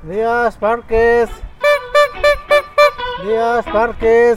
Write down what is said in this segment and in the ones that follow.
Díaz Márquez. Díaz Márquez.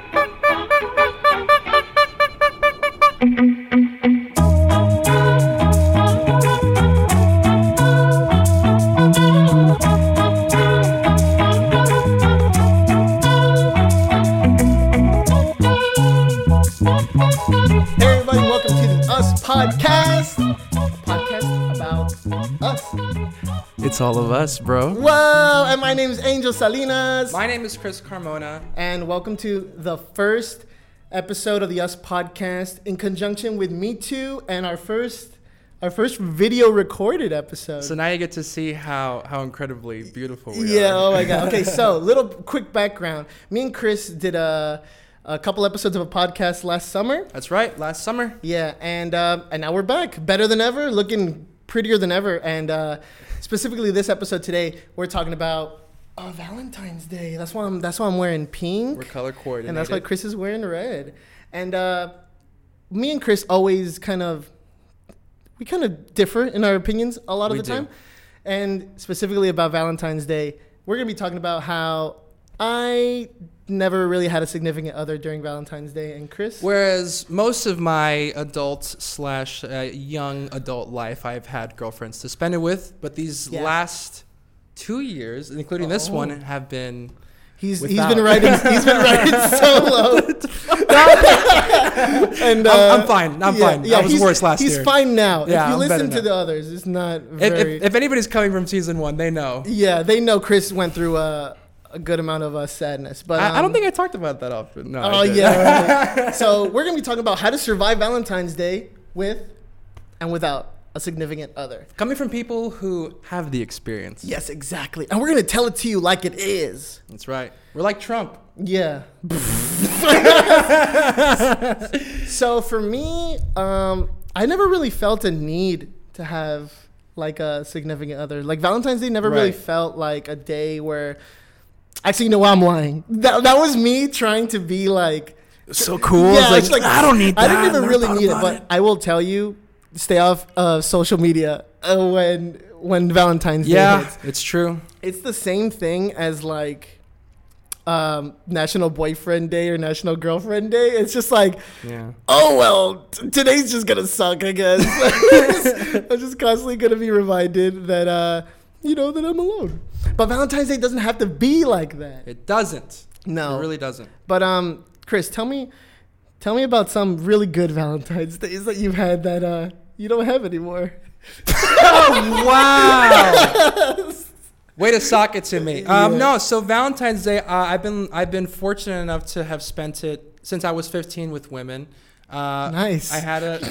Hey everybody, welcome to the Us Podcast, a podcast about us. It's all of us, bro. Whoa, and my name is Angel Salinas. My name is Chris Carmona. And welcome to the first episode of the Us Podcast in conjunction with Me Too and our first video recorded episode. So now you get to see how incredibly beautiful we are. Yeah, oh my God. Okay, so little quick background. Me and Chris did a couple episodes of a podcast last summer. That's right, last summer. Yeah, and now we're back, better than ever, looking prettier than ever. And specifically this episode today, we're talking about Valentine's Day. That's why I'm wearing pink. We're color coordinated. And that's why Chris is wearing red. And me and Chris always kind of differ in our opinions a lot of the time. And specifically about Valentine's Day, we're going to be talking about how I never really had a significant other during Valentine's Day. And Chris? Whereas most of my adult / young adult life, I've had girlfriends to spend it with. But these last 2 years, including this one, have been... He's been writing solo. And I'm fine. I'm fine. Yeah, I was worse last year. He's fine now. Yeah, if you I'm listen better to now. the others, it's not very... If anybody's coming from season 1, they know. Yeah, they know Chris went through a good amount of sadness. But I don't think I talked about that often. No. Oh, yeah. Right. So we're going to be talking about how to survive Valentine's Day with and without a significant other. Coming from people who have the experience. Yes, exactly. And we're going to tell it to you like it is. That's right. We're like Trump. Yeah. So for me, I never really felt a need to have like a significant other. Like Valentine's Day never really felt like a day where... Actually, you know what? I'm lying. That was me trying to be like... So cool. Yeah, it's like, I don't need that. I didn't even really need it, but I will tell you, stay off social media when Valentine's Day hits. It's true. It's the same thing as like National Boyfriend Day or National Girlfriend Day. It's just like, oh, well, today's just going to suck, I guess. I'm just constantly going to be reminded that, that I'm alone. But Valentine's Day doesn't have to be like that. It doesn't. No. It really doesn't. But, Chris, tell me about some really good Valentine's Days that you've had that you don't have anymore. Oh, wow. Way to sock it to me. No, so Valentine's Day, I've been fortunate enough to have spent it since I was 15 with women. Nice. I had a...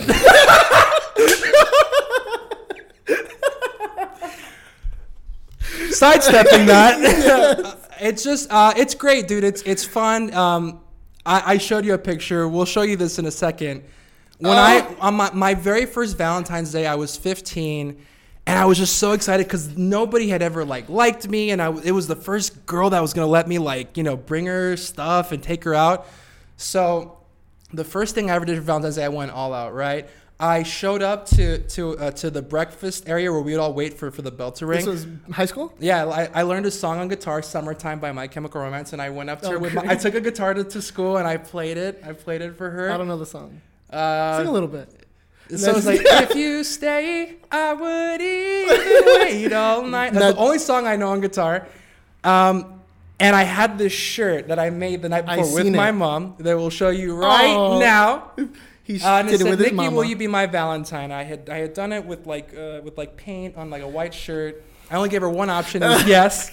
Sidestepping that. It's just, it's great, dude. It's fun. I showed you a picture. We'll show you this in a second. On my very first Valentine's Day, I was 15, and I was just so excited because nobody had ever liked me, and it was the first girl that was gonna let me bring her stuff and take her out. So the first thing I ever did for Valentine's Day, I went all out, right? I showed up to the breakfast area where we'd all wait for the bell to ring. This was high school? Yeah, I learned a song on guitar, "Summertime" by My Chemical Romance, and I went up to her I took a guitar to school and I played it. I played it for her. I don't know the song. Sing a little bit. So it's like, if you stay, I would even wait all night. That's the only song I know on guitar. And I had this shirt that I made the night before with my mom that we'll show you right now. He and it did it with said, his "Nikki, mama. will you be my Valentine?" I had done it with paint on a white shirt. I only gave her one option. It was yes.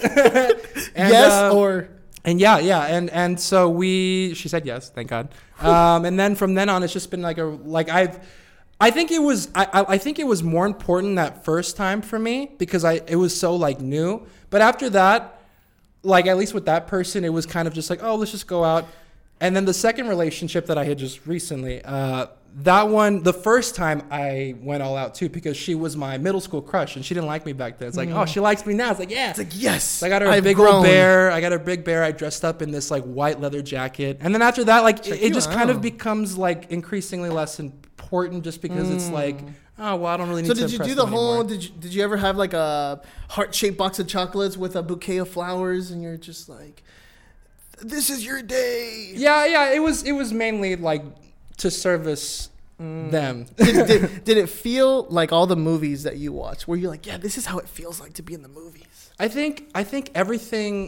And yeah. So she said yes, thank God. And then from then on, it's just been I think it was more important that first time for me because it was so new. But after that, at least with that person, it was kind of just let's just go out. And then the second relationship that I had just recently, that one, the first time I went all out too because she was my middle school crush and she didn't like me back then. It's oh, she likes me now. It's yeah. It's yes. So I got her a big old bear. I got her a big bear. I dressed up in this white leather jacket. And then after that, it just kind of becomes increasingly less important just because it's Oh well, I don't really need So to did you impress do the them whole? anymore. Did you ever have like a heart-shaped box of chocolates with a bouquet of flowers, and you're just like, "This is your day." Yeah. It was mainly like to service them. Did it feel like all the movies that you watch, where you're like, "Yeah, this is how it feels like to be in the movies"? I think everything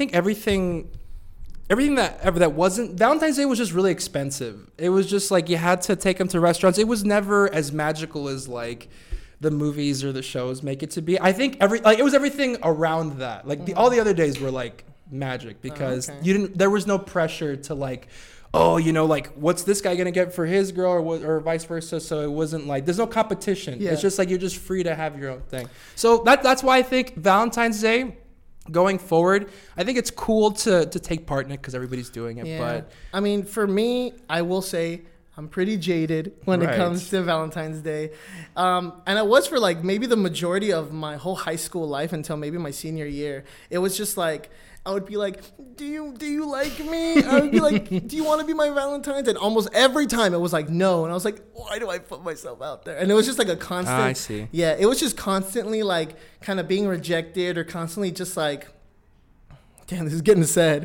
that wasn't Valentine's Day was just really expensive. It was just like you had to take them to restaurants. It was never as magical as like the movies or the shows make it to be. I think it was everything around that. Like all the other days were like magic because there was no pressure to like, oh, like what's this guy gonna get for his girl or vice versa. So it wasn't like there's no competition. Yeah. It's just like you're just free to have your own thing. So that's why I think Valentine's Day going forward, I think it's cool to take part in it because everybody's doing it. Yeah. But I mean, for me, I will say I'm pretty jaded when it comes to Valentine's Day. And it was for like maybe the majority of my whole high school life until maybe my senior year. It was just like, I would be like, do you like me? I would be like, do you want to be my Valentine's? And almost every time it was like, no. And I was like, why do I put myself out there? And it was just like a constant. I see. Yeah, it was just constantly like kind of being rejected or constantly just like, damn, this is getting sad.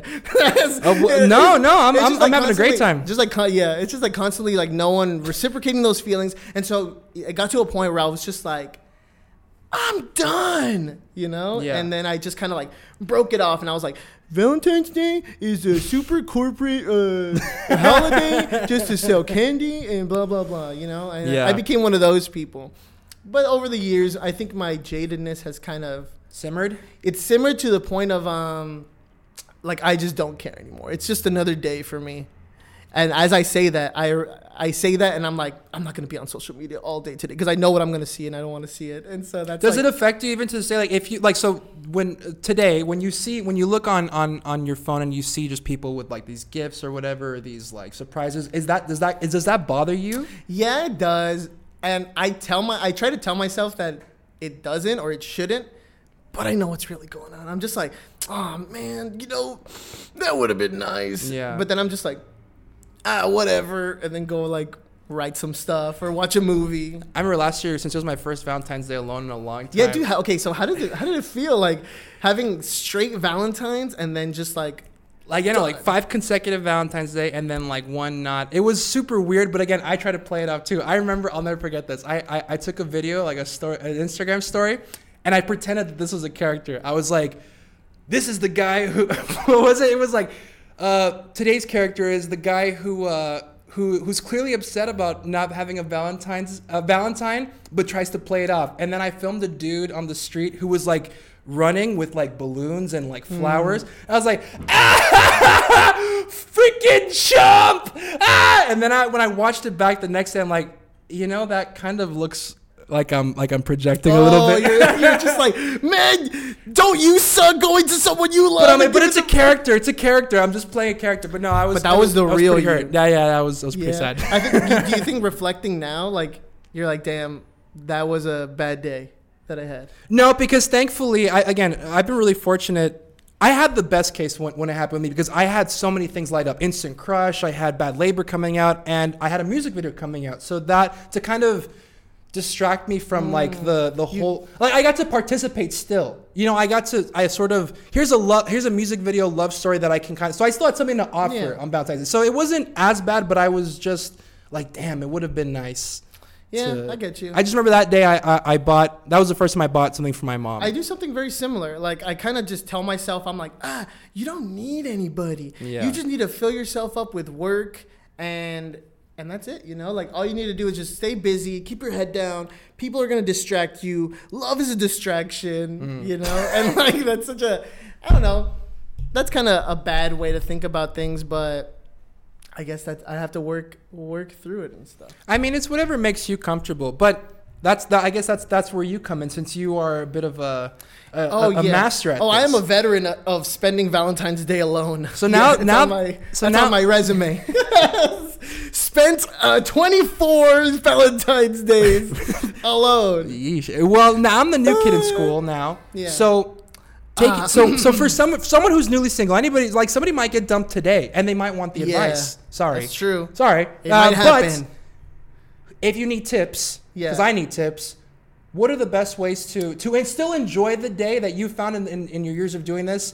No, I'm having a great time. Just like, it's just like constantly like no one reciprocating those feelings. And so it got to a point where I was just like, I'm done, Yeah. And then I just kind of like broke it off and I was like, Valentine's Day is a super corporate holiday just to sell candy and blah, blah, blah, And Yeah. I became one of those people. But over the years, I think my jadedness has kind of Simmered? It's simmered to the point of like I just don't care anymore. It's just another day for me. And as I say that, I say that and I'm like, I'm not going to be on social media all day today because I know what I'm going to see and I don't want to see it. And so that's Does like, it affect you even to say like if you like so when you look on your phone and you see just people with like these gifts or whatever, these like surprises, does that bother you? Yeah, it does. And I try to tell myself that it doesn't or it shouldn't, but I know what's really going on. I'm just like, oh man, that would have been nice. Yeah. But then I'm just like, whatever, and then go like write some stuff or watch a movie. I remember last year, since it was my first Valentine's Day alone in a long time. Yeah, dude. Okay, so how did it feel like having straight Valentines and then just like 5 consecutive Valentine's Day and then like one not. It was super weird, but again, I try to play it off too. I remember, I'll never forget this. I took a video, like an Instagram story, and I pretended that this was a character. I was like, this is the guy who, what was it? It was like, today's character is the guy who's clearly upset about not having a Valentine, but tries to play it off. And then I filmed a dude on the street who was like running with like balloons and like flowers. I was like, freaking chump! And then when I watched it back the next day, I'm like, that kind of looks like I'm projecting a little bit. You're just like, man, don't you suck going to someone you love. But I mean, but it's a character. It's a character. I'm just playing a character. But no, I was. But that was the real you. Hurt. Yeah, I was pretty sad. I think. Do you think reflecting now, like you're like, damn, that was a bad day that I had? No, because thankfully, I've been really fortunate. I had the best case when it happened to me because I had so many things light up. Instant Crush. I had Bad Labor coming out, and I had a music video coming out. So that to kind of distract me from like the whole, like I got to participate still. Here's a music video love story that I can kind of, so I still had something to offer on Valentine's Day. So it wasn't as bad, but I was just like, damn, it would have been nice. Yeah, I get you. I just remember that day I bought, that was the first time I bought something for my mom. I do something very similar. Like I kind of just tell myself, I'm like, you don't need anybody. Yeah. You just need to fill yourself up with work and that's it, Like all you need to do is just stay busy, keep your head down. People are gonna distract you. Love is a distraction, And like that's such a, I don't know. That's kind of a bad way to think about things, but I guess that I have to work through it and stuff. I mean, it's whatever makes you comfortable, but I guess that's where you come in, since you are a bit of a master at this. I am a veteran of spending Valentine's Day alone. So now on my resume. Spent 24 Valentine's Days alone. Yeesh. Well, now I'm the new kid in school now. Yeah. So so for someone who's newly single, somebody might get dumped today and they might want the advice. Sorry. That's true. Sorry. It might happen. if you need tips, Yeah. because I need tips, what are the best ways to still enjoy the day that you found in your years of doing this,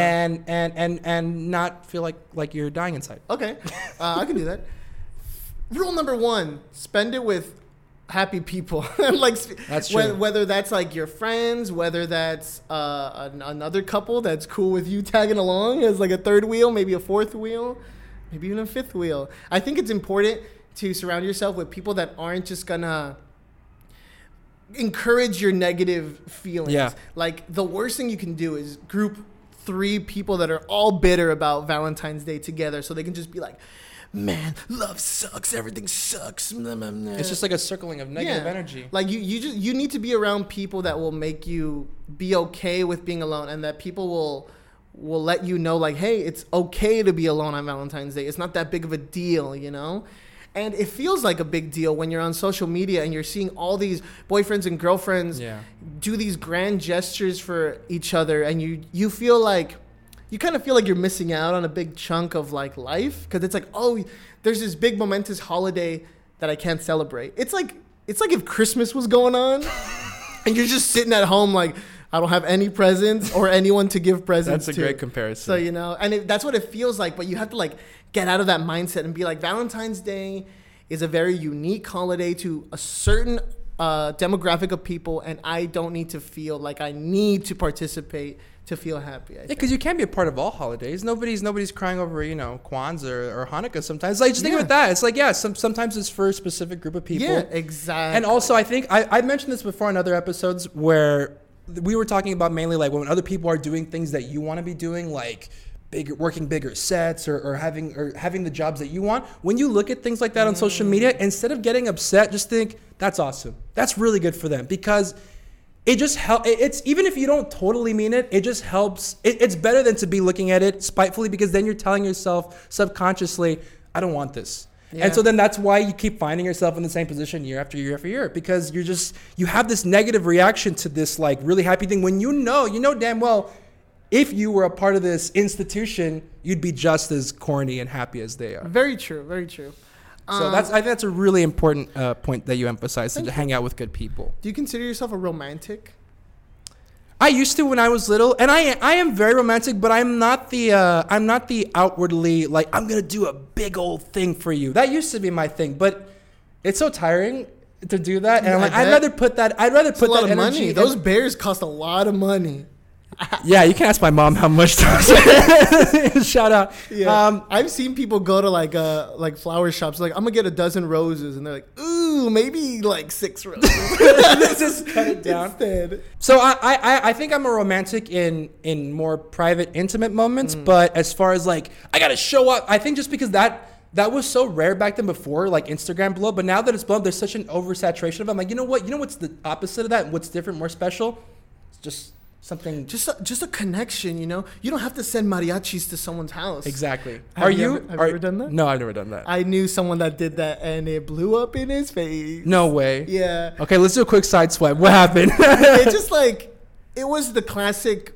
and not feel like you're dying inside? Okay, I can do that. Rule number 1: spend it with happy people. Like, That's true. Whether that's like your friends, whether that's another couple that's cool with you tagging along as like a third wheel, maybe a fourth wheel, maybe even a fifth wheel. I think it's important to surround yourself with people that aren't just gonna encourage your negative feelings. Yeah. Like, the worst thing you can do is group 3 people that are all bitter about Valentine's Day together, so they can just be like, man, love sucks, everything sucks. It's just like a circling of negative energy. Like, you need to be around people that will make you be okay with being alone, and that people will let you know, like, hey, it's okay to be alone on Valentine's Day. It's not that big of a deal, you know? And it feels like a big deal when you're on social media and you're seeing all these boyfriends and girlfriends do these grand gestures for each other, and you feel like, you kind of feel like you're missing out on a big chunk of like life, because it's like, oh, there's this big momentous holiday that I can't celebrate. It's like if Christmas was going on and you're just sitting at home like, I don't have any presents or anyone to give presents to. That's a great comparison. So, you know, and that's what it feels like, but you have to like get out of that mindset and be like, Valentine's Day is a very unique holiday to a certain demographic of people, and I don't need to feel like I need to participate to feel happy. Yeah, because you can't be a part of all holidays. Nobody's crying over, Kwanzaa or Hanukkah sometimes. Like, just think about that. It's like, sometimes it's for a specific group of people. Yeah, exactly. And also, I think I mentioned this before in other episodes where we were talking about mainly like when other people are doing things that you want to be doing, like working bigger sets or having the jobs that you want. When you look at things like that on social media, instead of getting upset, just think, that's awesome. That's really good for them, because it just helps. It's, even if you don't totally mean it, it just helps. It's better than to be looking at it spitefully, because then you're telling yourself subconsciously, I don't want this. Yeah. And so then that's why you keep finding yourself in the same position year after year after year, because you have this negative reaction to this like really happy thing, when you know damn well, if you were a part of this institution, you'd be just as corny and happy as they are. Very true. Very true. So I think that's a really important point that you emphasize, to hang out with good people. Do you consider yourself a romantic? I used to when I was little, and I am very romantic, but I'm not the outwardly like, I'm gonna do a big old thing for you. That used to be my thing, but it's so tiring to do that, and I'm like, I'd rather put that energy. Money. Those bears cost a lot of money. Yeah, you can ask my mom how much. Shout out. Yeah. I've seen people go to like flower shops, like, I'm gonna get a dozen roses, and they're like, ooh, maybe like 6 roses. Just cut it down. Instead. So I think I'm a romantic in more private, intimate moments, but as far as like, I gotta show up, I think just because that was so rare back then before, like Instagram blew up, but now that it's blown up, there's such an oversaturation of it. I'm like, you know what? You know what's the opposite of that? What's different, more special? It's just something, just a connection, you know. You don't have to send mariachis to someone's house. Exactly. Have you ever done that? No, I've never done that. I knew someone that did that, and it blew up in his face. No way. Yeah. Okay, let's do a quick side swipe. What happened? It just like, it was the classic.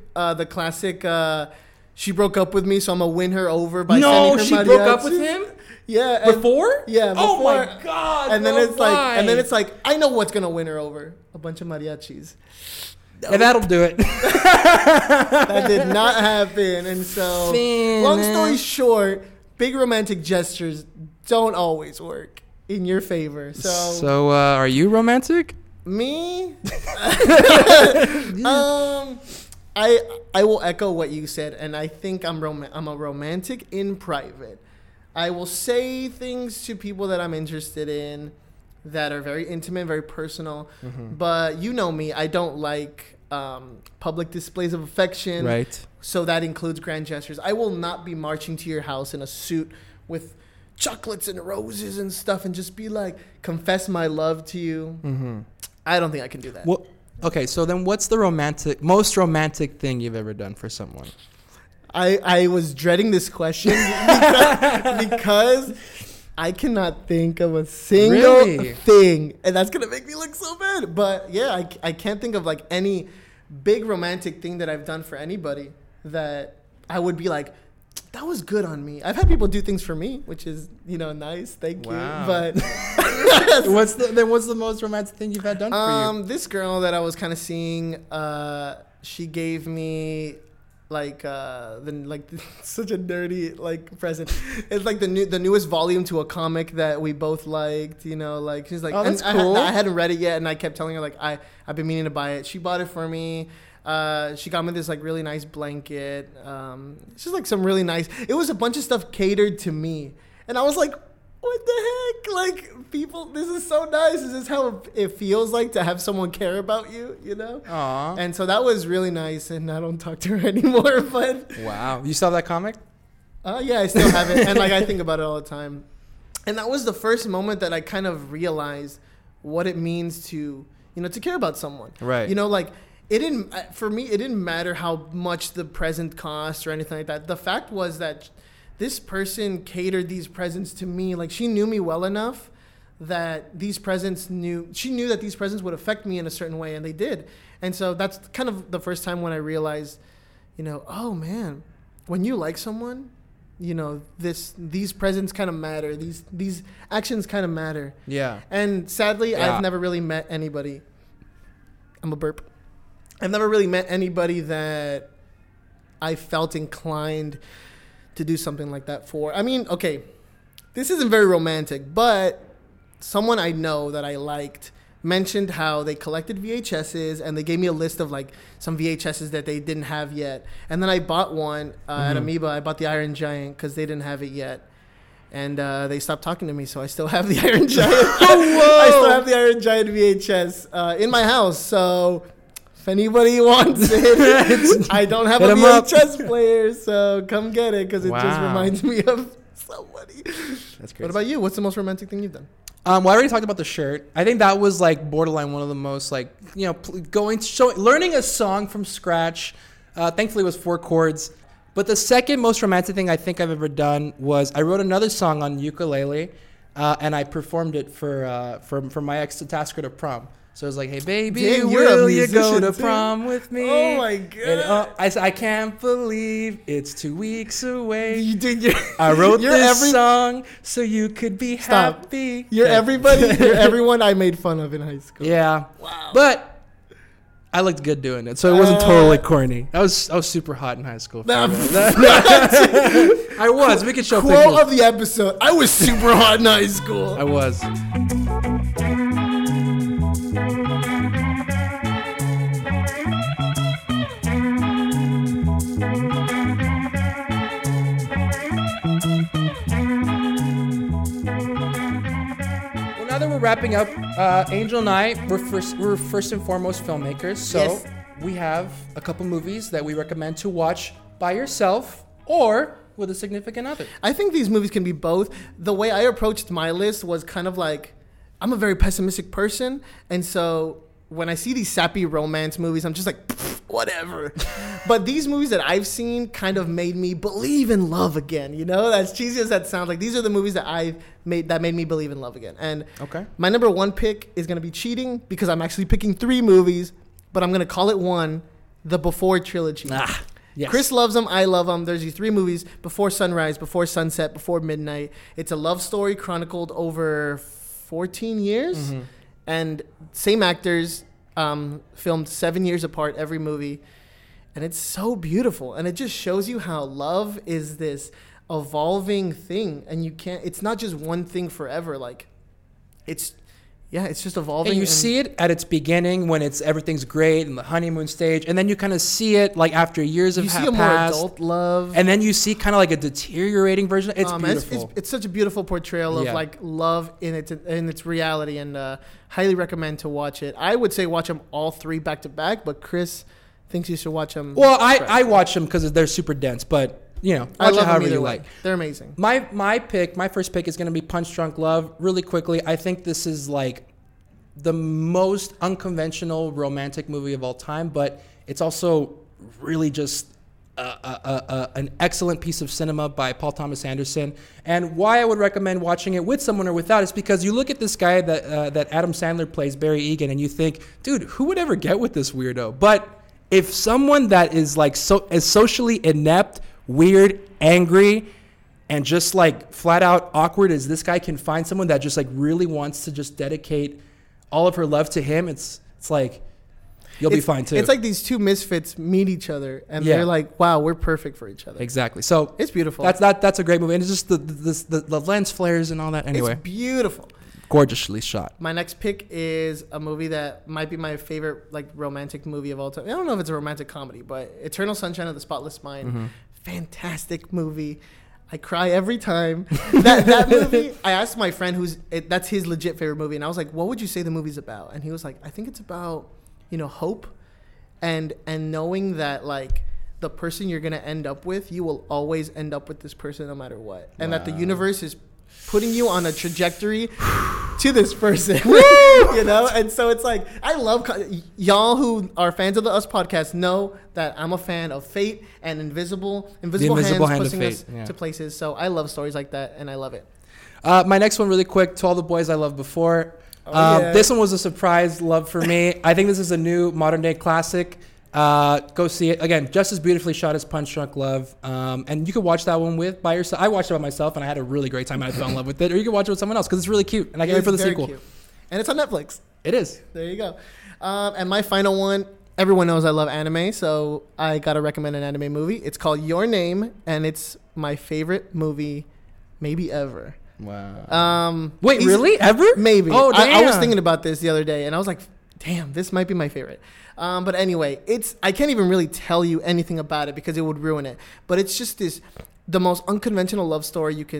She broke up with me, so I'm gonna win her over by sending her mariachis. No, she broke up with him. Yeah. Before? Yeah. Before. Oh my god. And then it's like, I know what's gonna win her over. A bunch of mariachis. And that'll do it. That did not happen. And so, long story short, big romantic gestures don't always work in your favor. So are you romantic? Me? I will echo what you said, and I think I'm a romantic in private. I will say things to people that I'm interested in that are very intimate, very personal. Mm-hmm. But you know me, I don't like public displays of affection. Right. So that includes grand gestures. I will not be marching to your house in a suit with chocolates and roses and stuff and just be like, confess my love to you. Mm-hmm. I don't think I can do that. Well, okay, so then what's the most romantic thing you've ever done for someone? I was dreading this question because I cannot think of a single thing, and that's gonna make me look so bad. But yeah, I can't think of like any big romantic thing that I've done for anybody that I would be like, that was good on me. I've had people do things for me, which is, nice. Thank you. But what's the most romantic thing you've had done for you? This girl that I was kind of seeing, she gave me such a nerdy present. It's like the newest volume to a comic that we both liked. She's like, oh, that's cool. I hadn't read it yet, and I kept telling her I've been meaning to buy it. She bought it for me. She got me this really nice blanket. It's just some really nice. It was a bunch of stuff catered to me, and I was like, what the heck? People, this is so nice. This is how it feels like to have someone care about you, Aww. And so that was really nice, and I don't talk to her anymore, but... Wow. You still have that comic? Yeah, I still have it, and I think about it all the time. And that was the first moment that I kind of realized what it means to, to care about someone. Right. It didn't, for me, it didn't matter how much the present cost or anything like that. The fact was that this person catered these presents to me. She knew me well enough that she knew that these presents would affect me in a certain way, and they did. And so that's kind of the first time when I realized, oh man, when you like someone, these presents kind of matter. These actions kind of matter. Yeah. And sadly, yeah. I've never really met anybody. I'm a burp. I've never really met anybody that I felt inclined to do something like that for. I mean, okay, this isn't very romantic, but someone I know that I liked mentioned how they collected VHSs, and they gave me a list of some VHSs that they didn't have yet. And then I bought one at Amoeba. I bought the Iron Giant because they didn't have it yet. And they stopped talking to me, so I still have the Iron Giant. I still have the Iron Giant VHS in my house. So if anybody wants it, I don't have a VHS player, so come get it because it just reminds me of somebody. That's crazy. What about you? What's the most romantic thing you've done? Well, I already talked about the shirt. I think that was borderline one of the most learning a song from scratch. Thankfully, it was 4 chords. But the second most romantic thing I think I've ever done was I wrote another song on ukulele, and I performed it for my ex to task her to prom. So it was hey baby, Dang, will you go to prom with me? Oh my god! And, I said, I can't believe it's 2 weeks away. You did. I wrote this song so you could be happy. You're everybody. You're everyone I made fun of in high school. Yeah. Wow. But I looked good doing it, so it wasn't totally corny. I was super hot in high school. I was. We could show Quote pictures. of the episode: I was super hot in high school. I was. Now that we're wrapping up, Angel and I, we're first and foremost filmmakers, so Yes. we have a couple movies that we recommend to watch by yourself or with a significant other. I think these movies can be both. The way I approached my list was kind of I'm a very pessimistic person, and so when I see these sappy romance movies, I'm just whatever. But these movies that I've seen kind of made me believe in love again. As cheesy as that sounds, these are the movies that made me believe in love again. And Okay. my number 1 pick is going to be cheating because I'm actually picking 3 movies, but I'm going to call it one, the Before trilogy. Yes. Chris loves them. I love them. There's these 3 movies: Before Sunrise, Before Sunset, Before Midnight. It's a love story chronicled over 14 years, and same actors, filmed 7 years apart every movie, and it's so beautiful. And it just shows you how love is this evolving thing, and it's not just one thing forever. It's just evolving. And you see it at its beginning when everything's great in the honeymoon stage, and then you kind of see it after years of you see a more past, adult love, and then you see kind of a deteriorating version. It's beautiful. It's such a beautiful portrayal of love in its reality, and highly recommend to watch it. I would say watch them all 3 back to back, but Chris thinks you should watch them. Well, I watch them because they're super dense, but watch it however you like. They're amazing. My first pick is going to be Punch Drunk Love. Really quickly, I think this is the most unconventional romantic movie of all time, but it's also really just an excellent piece of cinema by Paul Thomas Anderson. And why I would recommend watching it with someone or without is because you look at this guy that Adam Sandler plays, Barry Egan, and you think, dude, who would ever get with this weirdo? But if someone that is as socially inept weird, angry, and just like flat out awkward as this guy can find someone that just like really wants to just dedicate all of her love to him, it's like you'll be fine too. It's like these two misfits meet each other, and they're like, "Wow, we're perfect for each other." Exactly. So it's beautiful. That's a great movie, and it's just the lens flares and all that. Anyway, it's beautiful, gorgeously shot. My next pick is a movie that might be my favorite like romantic movie of all time. I don't know if it's a romantic comedy, but Eternal Sunshine of the Spotless Mind, fantastic movie. I cry every time. that movie, I asked my friend that's his legit favorite movie, and I was like, "What would you say the movie's about?" And he was like, "I think it's about, hope and knowing that like the person you're going to end up with, you will always end up with this person no matter what. And that the universe is putting you on a trajectory to this person." And so it's like, I love y'all who are fans of the Us podcast know that I'm a fan of fate and invisible hands pushing us to places. So I love stories like that, and I love it. My next one really quick, To All the Boys I Loved Before. This one was a surprise love for me. I think this is a new modern day classic. Go see it. Again, just as beautifully shot as Punch Drunk Love. And you could watch that one by yourself. I watched it by myself, and I had a really great time, and I fell in love with it. Or you could watch it with someone else, because it's really cute, and I can't wait for the sequel. Cute. And it's on Netflix. It is. There you go. And my final one, everyone knows I love anime, so I got to recommend an anime movie. It's called Your Name, and it's my favorite movie maybe ever. Wow. Wait, really? Ever? Maybe. Oh, damn. I was thinking about this the other day, and I was like, damn, this might be my favorite. But anyway, I can't even really tell you anything about it because it would ruin it. But it's just the most unconventional love story you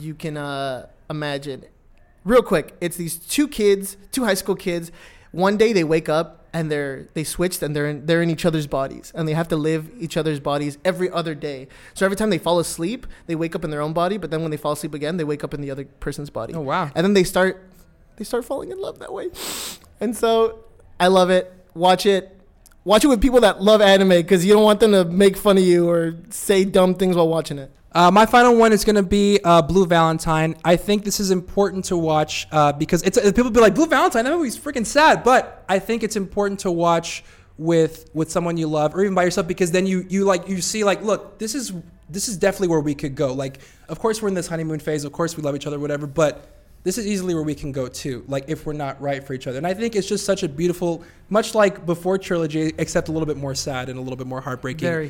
can imagine. Real quick, it's these two high school kids. One day they wake up and they switched and they're in each other's bodies, and they have to live each other's bodies every other day. So every time they fall asleep, they wake up in their own body, but then when they fall asleep again, they wake up in the other person's body. Oh wow. And then they start falling in love that way. And so I love it. Watch it with people that love anime, because you don't want them to make fun of you or say dumb things while watching it. My final one is going to be Blue Valentine. I think this is important to watch because people be like, Blue Valentine, that movie's freaking sad. But I think it's important to watch with someone you love, or even by yourself, because then you see like, look, this is definitely where we could go. Like, of course we're in this honeymoon phase. Of course we love each other, whatever. But this is easily where we can go too, like if we're not right for each other. And I think it's just such a beautiful, much like Before trilogy, except a little bit more sad and a little bit more heartbreaking. Very.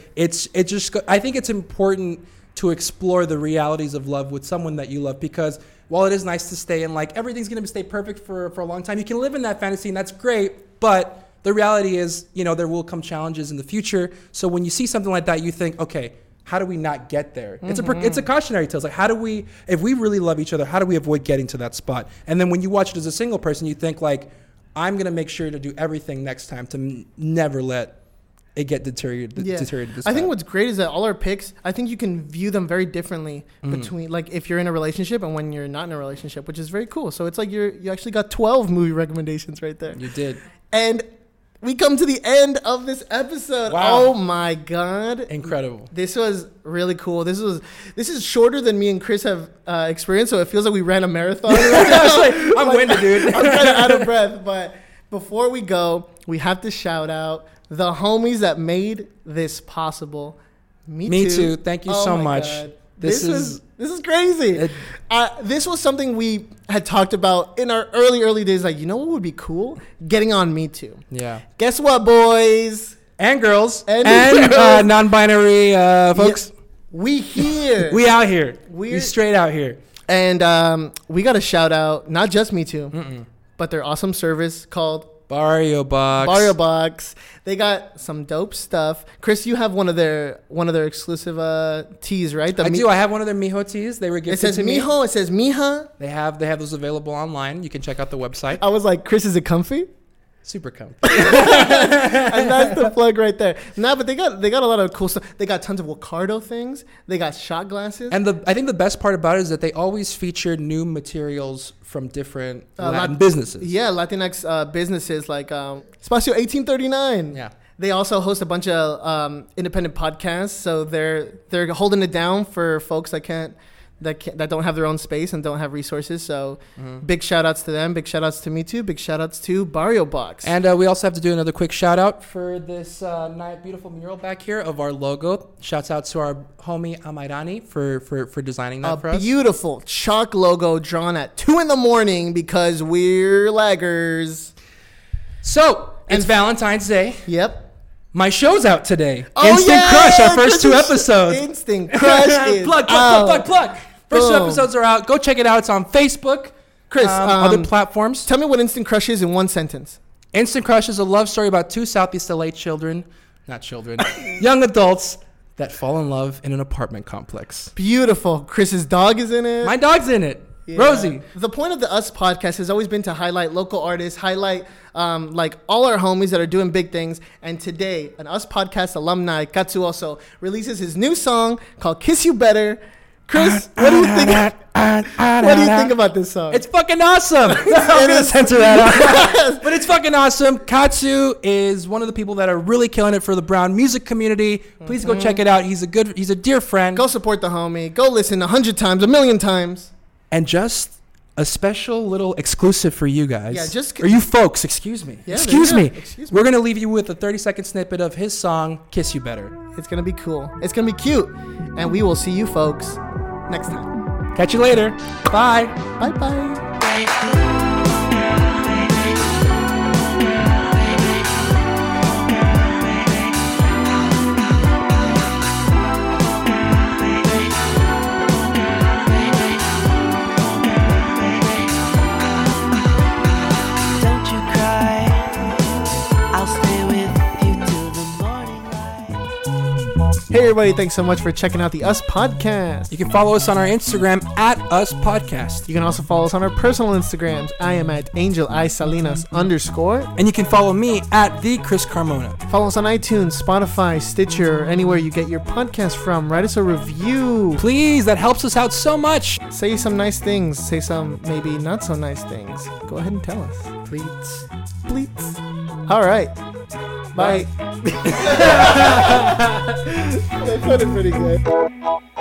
I think it's important to explore the realities of love with someone that you love, because while it is nice to stay in like everything's going to stay perfect for a long time, you can live in that fantasy, and that's great. But the reality is, there will come challenges in the future. So when you see something like that, you think, okay, how do we not get there? Mm-hmm. It's a cautionary tale. It's like, if we really love each other, how do we avoid getting to that spot? And then when you watch it as a single person, you think like, I'm going to make sure to do everything next time to never let it get deteriorated. I think what's great is that all our picks, I think you can view them very differently between like if you're in a relationship and when you're not in a relationship, which is very cool. So it's like you actually got 12 movie recommendations right there. You did. And we come to the end of this episode. Wow. Oh my God. Incredible. This was really cool. This is shorter than me and Chris have experienced, so it feels like we ran a marathon. I'm winded, dude. I'm kind of out of breath, but before we go, we have to shout out the homies that made this possible. Me too. Thank you so much. God. This is crazy. This was something we had talked about in our early days. Like, you know what would be cool? Getting on Me Too. Yeah. Guess what, boys and girls and non-binary folks? Yeah, we here. We out here. We straight out here. And we got to shout out not just Me Too, but their awesome service called Barrio Box. Barrio Box. They got some dope stuff. Chris, you have one of their exclusive teas, right? I do. I have one of their Mijo teas. They were gifted to me. It says Mijo. It says Mija. They have those available online. You can check out the website. I was like, Chris, is it comfy? Super comfy. And that's the plug right there. Nah, but they got a lot of cool stuff. They got tons of Wacardo things. They got shot glasses. And I think the best part about it is that they always feature new materials from different Latin businesses. Yeah, Latinx businesses like Espacio 1839. Yeah. They also host a bunch of independent podcasts, so they're holding it down for folks that that don't have their own space and don't have resources. So big shout outs to them. Big shout outs to me too. Big shout outs to Barrio Box. And we also have to do another quick shout out for this beautiful mural back here of our logo. Shouts out to our homie Amairani for designing that for us. Beautiful chalk logo drawn at 2 a.m. because we're laggers. So it's Valentine's Day. Yep. My show's out today. Oh, Instant Crush, our first 2 episodes. Instant Crush is plug. First 2 episodes are out. Go check it out. It's on Facebook, Chris, other platforms. Tell me what Instant Crush is in one sentence. Instant Crush is a love story about 2 Southeast LA young adults that fall in love in an apartment complex. Beautiful. Chris's dog is in it. My dog's in it. Yeah. Rosie. The point of the Us podcast has always been to highlight local artists, highlight like all our homies that are doing big things. And today, an Us podcast alumni, Katsuoso, releases his new song called Kiss You Better. Chris, what do you think? What do you think about this song? It's fucking awesome. I'm gonna censor that out. But it's fucking awesome. Katsu is one of the people that are really killing it for the Brown music community. Please go check it out. He's a dear friend. Go support the homie. Go listen 100 times, 1,000,000 times. And just a special little exclusive for you guys. Yeah, or you folks, excuse me. Yeah, excuse me. Excuse me. We're going to leave you with a 30-second snippet of his song, Kiss You Better. It's going to be cool. It's going to be cute. And we will see you folks next time. Catch you later. Bye. Bye-bye. Hey everybody, thanks so much for checking out the Us Podcast. You can follow us on our Instagram at Us Podcast. You can also follow us on our personal Instagrams. I am at AngelISalinas_. And you can follow me at the Chris Carmona. Follow us on iTunes, Spotify, Stitcher, anywhere you get your podcast from. Write us a review. Please, that helps us out so much. Say some nice things. Say some maybe not so nice things. Go ahead and tell us. Please. Please. All right. Bye. They put it pretty good.